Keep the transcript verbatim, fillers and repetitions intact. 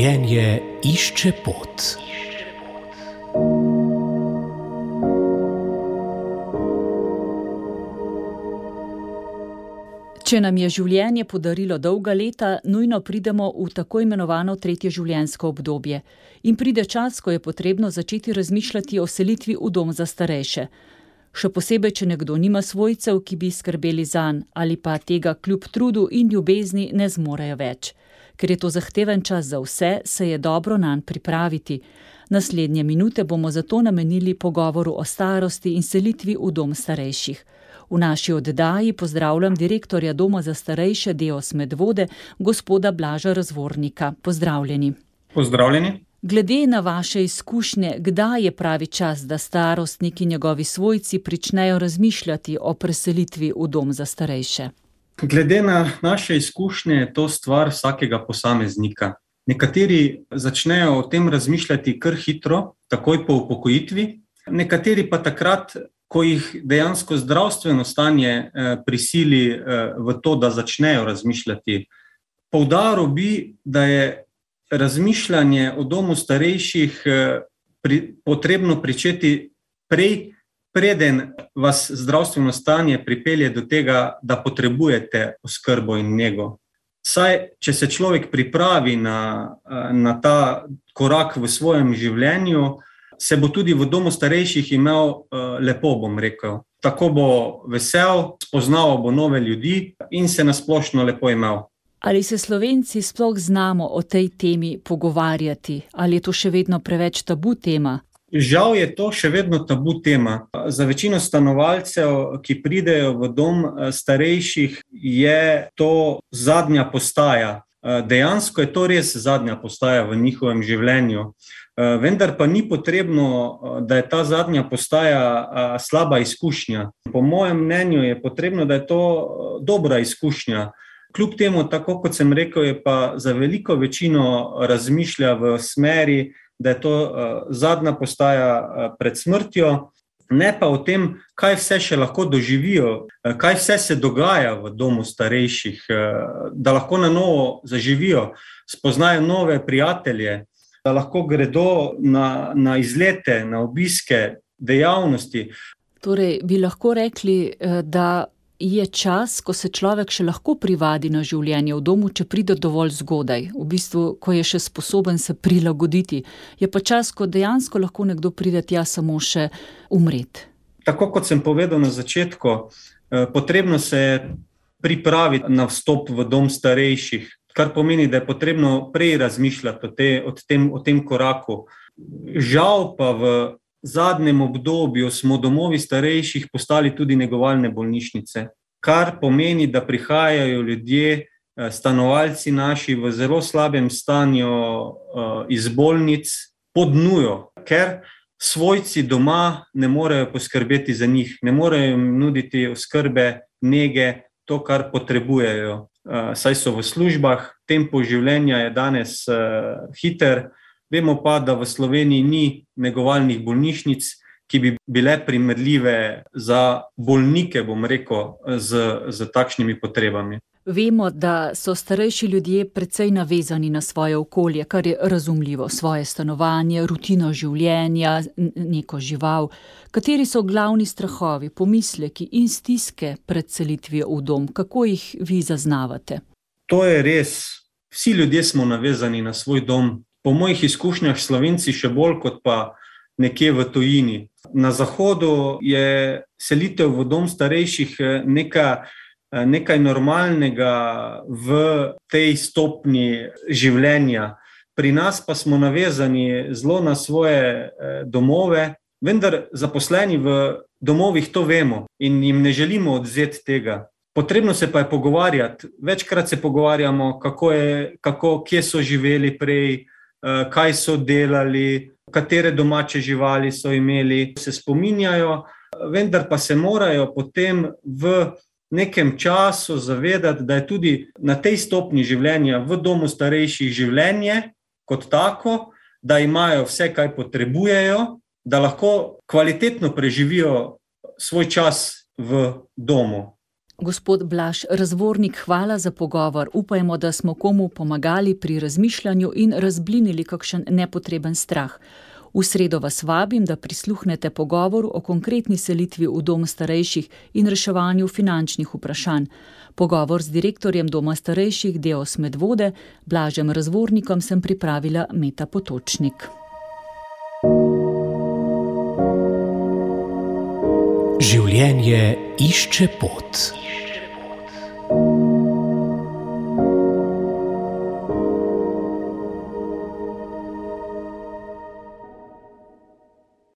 Življenje išče pot. Če nam je življenje podarilo dolga leta, nujno pridemo v tako imenovano tretje življenjsko obdobje. In pride čas, ko je potrebno začeti razmišljati o selitvi v dom za starejše. Še posebej, če nekdo nima svojcev, ki bi skrbeli zanj, ali pa tega kljub trudu in ljubezni ne zmorejo več. Ker je to zahteven čas za vse, se je dobro nanj pripraviti. Naslednje minute bomo zato namenili pogovoru o starosti in selitvi v dom starejših. V naši oddaji pozdravljam direktorja Doma za starejše Deos Medvode, gospoda Blaža Razvornika. Pozdravljeni. Pozdravljeni. Glede na vaše izkušnje, kdaj je pravi čas, da starostnik in njegovi svojci pričnejo razmišljati o preselitvi v dom za starejše? Glede na naše izkušnje je to stvar vsakega posameznika. Nekateri začnejo o tem razmišljati kar hitro, takoj po upokojitvi, nekateri pa takrat, ko jih dejansko zdravstveno stanje eh, prisili eh, v to, da začnejo razmišljati. Poudaril bi, da je razmišljanje o domu starejših eh, pri, potrebno pričeti prej, preden vas zdravstveno stanje pripelje do tega, da potrebujete oskrbo in nego. Saj, če se človek pripravi na, na ta korak v svojem življenju, se bo tudi v domu starejših imel uh, lepo, bom rekel. Tako bo vesel, spoznaval bo nove ljudi in se nasplošno lepo imel. Ali se Slovenci sploh znamo o tej temi pogovarjati? Ali je to še vedno preveč tabu tema? Žal je to še vedno tabu tema. Za večino stanovalcev, ki pridejo v dom starejših, je to zadnja postaja. Dejansko je to res zadnja postaja v njihovem življenju. Vendar pa ni potrebno, da je ta zadnja postaja slaba izkušnja. Po mojem mnenju je potrebno, da je to dobra izkušnja. Kljub temu, tako kot sem rekel, je pa za veliko večino razmišlja v smeri, da je to zadnja postaja pred smrtjo, ne pa o tem, kaj vse še lahko doživijo, kaj vse se dogaja v domu starejših, da lahko na novo zaživijo, spoznajo nove prijatelje, da lahko gredo na, na izlete, na obiske, dejavnosti. Torej, bi lahko rekli, da je čas, ko se človek še lahko privadi na življenje v domu, če pride dovolj zgodaj, v bistvu, ko je še sposoben se prilagoditi. Je pa čas, ko dejansko lahko nekdo pride tja samo še umret. Tako kot sem povedal na začetku, potrebno se je pripraviti na vstop v dom starejših, kar pomeni, da je potrebno prej razmišljati o, te, o, tem, o tem koraku. Žal pa v zadnjem obdobju smo domovi starejših postali tudi negovalne bolnišnice, kar pomeni, da prihajajo ljudje, stanovalci naši v zelo slabem stanju iz bolnic pod nujo, ker svojci doma ne morejo poskrbeti za njih, ne morejo jim nuditi oskrbe, nege, to, kar potrebujejo. Saj so v službah, tempo življenja je danes uh, hiter, vemo pa, da v Sloveniji ni negovalnih bolnišnic, ki bi bile primerljive za bolnike, bom rekel, z, z takšnimi potrebami. Vemo, da so starejši ljudje precej navezani na svoje okolje, kar je razumljivo, svoje stanovanje, rutino življenja, neko žival. Kateri so glavni strahovi, pomisleki in stiske pred selitvijo v dom? Kako jih vi zaznavate? To je res. Vsi ljudje smo navezani na svoj dom. Po mojih izkušnjah Slovenci še bolj kot pa nekje v tujini. Na zahodu je selitev v dom starejših neka nekaj normalnega v tej stopnji življenja. Pri nas pa smo navezani zelo na svoje domove, vendar zaposleni v domovih to vemo in jim ne želimo odvzeti tega. Potrebno se pa je pogovarjati. Večkrat se pogovarjamo, kako je, kako, kje so živeli prej, kaj so delali, katere domače živali so imeli, se spominjajo, vendar pa se morajo potem v nekem času zavedati, da je tudi na tej stopni življenja v domu starejših življenje kot tako, da imajo vse, kaj potrebujejo, da lahko kvalitetno preživijo svoj čas v domu. Gospod Blaž Razvornik, hvala za pogovor. Upajmo, da smo komu pomagali pri razmišljanju in razblinili kakšen nepotreben strah. V sredo vas vabim, da prisluhnete pogovoru o konkretni selitvi v dom starejših in reševanju finančnih vprašanj. Pogovor z direktorjem doma starejših Deos Medvode, Blažem Razvornikom, sem pripravila Meta Potočnik. Življenje išče pot.